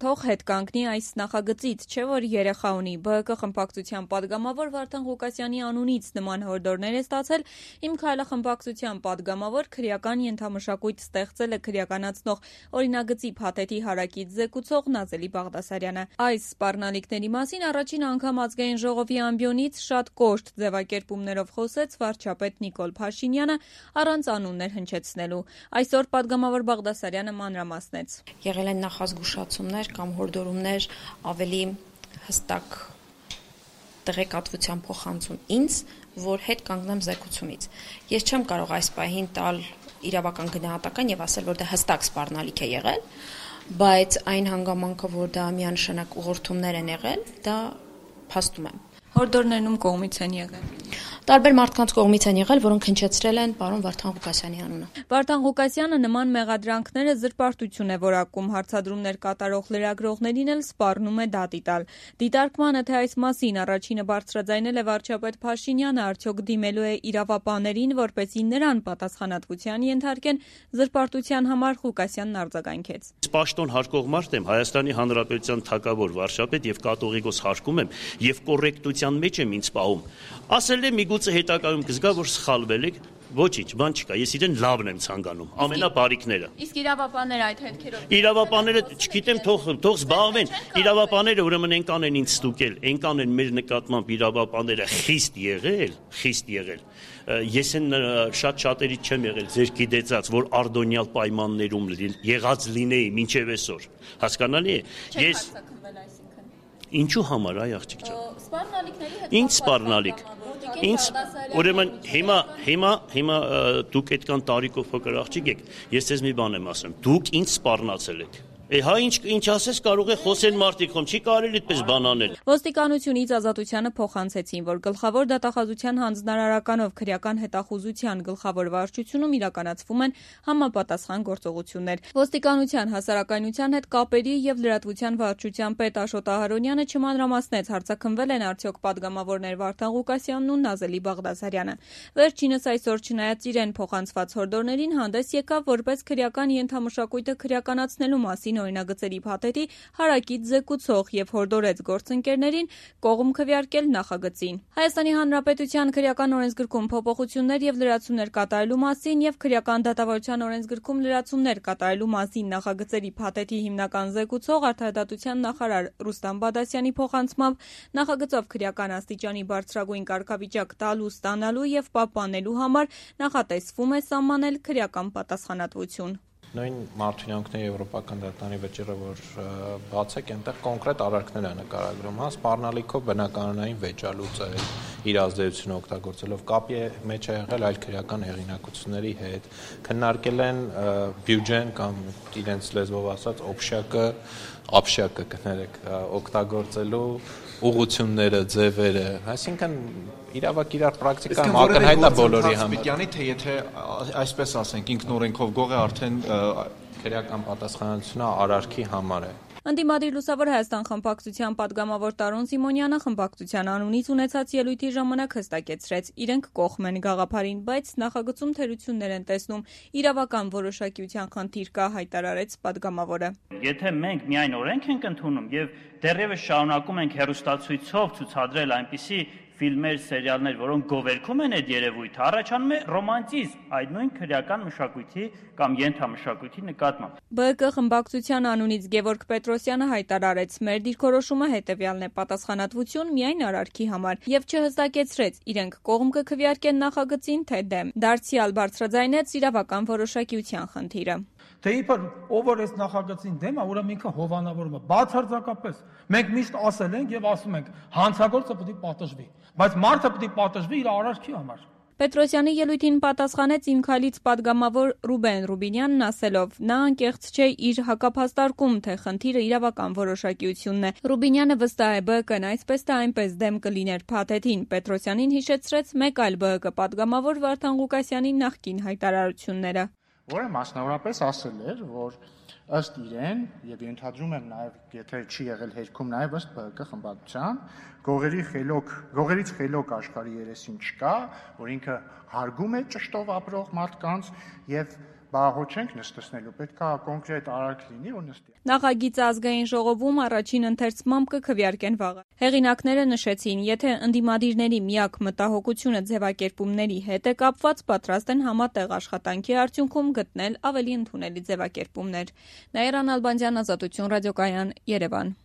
թող հետ կանգնի այս նախագծից, չէ որ երեխա ունի։ ԲՀԿ խմբակցության падգամավոր Վարդան Ղուկասյանի անունից նման հորդորներ է ստացել «Իմ քայլը» խմբակցության падգամավոր, քրեական ենթամշակույթ ստեղծել է քրեականացնող օրինագծի փաթեթի հարակից զեկուցող Նազելի Բաղդասարյանը։ Այս սպառնալիքների մասին առաջին անգամ Ազգային ժողովի ամբիոնից շատ կոշտ ձևակերպումներով խոսեց վարչապետ Նիկոլ Փաշինյանը առանց անուններ հնչեցնելու։ Այսօր падգամավոր Բաղդասարյանը մանրամասնեց. Եղել են նախազգուշացումներ կամ հորդորումներ ավելի հստակ տեղեկատվության փոխանցում ինձ, որ հետ կանգնեմ զեկուցումից։ Ես չեմ կարող այս պահին տալ իրավական գնահատական եւ ասել, որ դա հստակ սպառնալիք է եղել, բայց այն հանգամանքը, որ դա միանշանակ ուղղորդումներ են եղել, դա փաստում եմ։ Հորդորներն ում կողմից են եղել։ Տարբեր մարդկանց կողմից են եղել, որոնք հնչեցրել են պարոն Վարդան Ղուկասյանի անունը։ Վարդան Ղուկասյանը նման մեղադրանքները զրպարտություն է որակում, հարցադրումներ կատարող լրագրողներին էլ սպառնում է դատի տալ։ Դիտարկմանը, թե այս մասին առաջինը բարձրաձայնել է վարչապետ Փաշինյանը, արդյոք դիմելու է իրավապաներին, որպեսզի նրան պատասխանատվության ենթարկեն, զրպարտության համար Ղուկասյանն արձագանքեց։ Պաշտոն հարկող մարդ եմ, Հայաստանի Հանրապետության թագավոր վարչապետ եւ կատողիկոս հարկում եմ եւ կոռեկտության մեջ եմ ինձ պահում։ Ասել է միգուցե հետագայում կզգա, որ սխալվել եք, ոչինչ, բան չկա, ես իրեն լավն եմ ցանկանում, ամենաբարիքները։ Իսկ իրավապանները այդ հետքերով։ Իրավապանները, չգիտեմ, թող զբաղվեն, իրավապանները ուրեմն այնքան են ինձ ստուգել, այնքան են մեր նկատմամբ իրավապանները խիստ եղել։ Ես են շատ-շատերից չեմ եղել, ձեր գիտեցած, որ արդոնյալ պայմաններում եղած լինեի մինչև այսօր։ Հասկանալի է։ Ես ինչու համար այ աղջիկ ջան։ Սպառնալիքների հետ։ Ինչ սպառնալիք։ Ինչ ուրեմն հիմա դուք այդքան տարիքով փոքր աղջիկ եք, ես ձեզ մի բան եմ ասում, դուք ինձ սպառնացել եք։ Հա ինչ ասես կարող է խոսեն մարդիկ, խոմ չի կարելի այդպես բան անել։ Ոստիկանությունից Ազատությանը փոխանցեցին, որ գլխավոր դատախազության հանձնարարականով քրեական հետախուզության գլխավոր վարչությունում իրականացվում են համապատասխան գործողություններ։ Ոստիկանության հասարակայնության հետ կապերի եւ լրատվության վարչության պետ Աշոտ Ահարոնյանը չմանրամասնեց, հարցաքննվել են արդյոք падգամավորներ Վարդան Ղուկասյանն ու Նազելի Բաղդասարյանը։ Վերջինս այսօր չնայած իրեն փոխանցված հորդորներին հանդես եկավ որպես քրեական ենթամշակույթը քրեականացնելու մասին օրինագծերի փաթեթի հարակից զեկուցող եւ հորդորեց գործընկերներին կողմ քվեարկել նախագծին։ Հայաստանի Հանրապետության քրեական օրենսգրքում փոփոխություններ եւ լրացումներ կատարելու մասին եւ քրեական դատավարության օրենսգրքում լրացումներ կատարելու մասին նախագծերի փաթեթի հիմնական զեկուցող արդարադատության նախարար Ռուստամ Բադասյանի փոխանցմամբ նախագծով քրեական աստիճանի բարձրագույն կարգավիճակ տալու, ստանալու եւ պահպանելու համար նախատեսվում է սահմանել քրեական պատասխանատվություն։ Նույն մարդունյանքների եվրոպական դատարանի վճիռը, որ բացեք, այնտեղ կոնկրետ արարքներ է նկարագրում, հա, սպառնալիքով բնականոնային վեճալուծել, իր ազդեցությունը օգտագործելով կապի մեջ է եղել այլ քրեական հեղինակությունների հետ, քննարկել են բյուջեն կամ իրենց լեզվով ասած общակը կներեք, օգտագործելու ուղղությունները, ձևերը, այսինքն իրավակ իրար պրակտիկայում ակնհայտ է բոլորի համար։ Պիտյանի թե եթե այսպես ասենք ինքնօրենքով գող է արդեն քրեական պատասխանատվությունը արարքի համար է։ Ընդդիմադիր Լուսավոր Հայաստան խմբակցության падգամավոր Տարոն Սիմոնյանը խմբակցության անունից ունեցած ելույթի ժամանակ հստակեցրեց. իրենք կողմ են գաղափարին, բայց նախագծում թերություններ են տեսնում, իրավական որոշակիության խնդիր կա, հայտարարեց падգամավորը։ Եթե մենք միայն օրենք ենք ընդունում եւ դեռևս շարունակում ենք հեռուստացույցով ցուցադրել այնպիսի ֆիլմեր, սերիալներ, որոնք գովերքում են այդ երևույթը, առաջանում է ռոմանտիզմ այդ նույն քրեական մշակույթի կամ ենթամշակույթի նկատմամբ։ ԲՀԿ խմբակցության անունից Գևորգ Պետրոսյանը հայտարարեց. մեր դիրքորոշումը հետևյալն է՝ պատասխանատվություն միայն արարքի համար եւ չհստակեցրեց իրենք կողմ կքվեարկեն նախագծին, թե դեմ։ Դարձյալ բարձրաձայնեց իրավական որոշակիության խնդիրը։ Թե իբր ով որ այս նախագծին դեմ է, ուրեմն ինքը հովանավորում է։ Բացարձակապես մենք միշտ ասել ենք եւ ասում ենք, հանցագործը պետք է պատժվի, բայց մարդը պետք է պատժվի իր արարքի համար։ Պետրոսյանի ելույթին պատասխանեց Իմ քայլից падգամավոր Ռուբեն Ռուբինյանն ասելով. նա անկեղծ չէ իր հակափաստարկում, թե խնդիրը իրավական որոշակիությունն է։ Ռուբինյանը վստահ է ԲՀԿ-ն այսպես թե այնպես դեմ կլիներ փաթեթին։ Պետրոսյանին հիշեցրեց մեկ այլ ԲՀԿ падգամավոր Վարդան Ղուկասյանի նախկին հայտարարությունները։ Որը մասնավորապես ասել էր, որ ըստ իրեն եւ ենթադրում եմ նաեւ եթե չի եղել հերքում նաեւ ըստ ԲՀԿ խմբակցության գողերից խելոք աշխարհի երեսին չկա, որ ինքը հարգում է ճշտով ապրող մարդկանց եւ բաղոչենք նստեցնելու, պետքա կոնկրետ արարք լինի ու նստի։ Նախագիծը ազգային ժողովում առաջին ընթերցմամբ կքվեարկեն վաղը։ Հեղինակները նշեցին, եթե ընդդիմադիրների միակ մտահոգությունը ձևակերպումների հետ է կապված, պատրաստ են համատեղ աշխատանքի արդյունքում գտնել ավելի ընդունելի ձևակերպումներ։ Նաիրա Նալբանդյան, Ազատություն ռադիոկայան, Երևան։